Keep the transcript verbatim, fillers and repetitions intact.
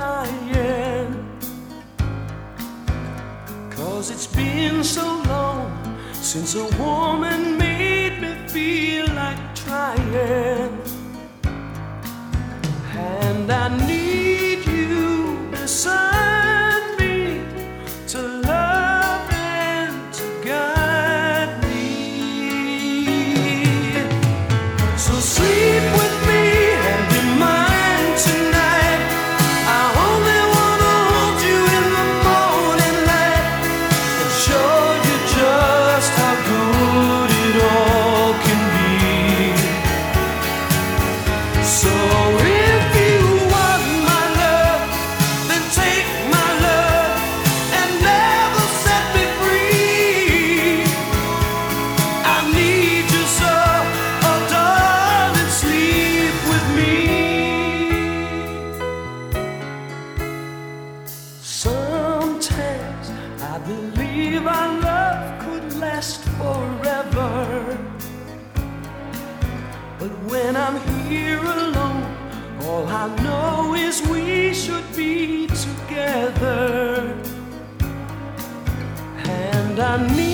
trying, 'cause it's been so long since a woman made me feel like trying. And I need you beside me to love and to guide me. So sleep with me and be mine tonight. I only wanna hold you in the morning light and show you just how good it all can be. So if you want my love, then take my love and never set me free. I need you so, oh darling, sleep with me. Sometimes I believe our love could last forever, but when I'm here alone, all I know is we should be together. And I need